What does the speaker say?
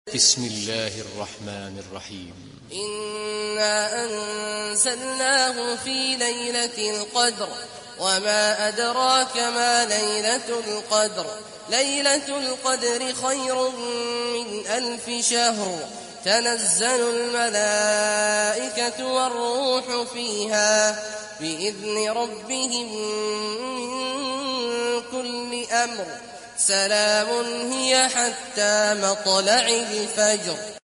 بسم الله الرحمن الرحيم. إنا أنزلناه في ليلة القدر وما أدراك ما ليلة القدر ليلة القدر خير من 1000 شهر تنزل الملائكة والروح فيها بإذن ربهم من كل أمر سلام هي حتى مطلع الفجر.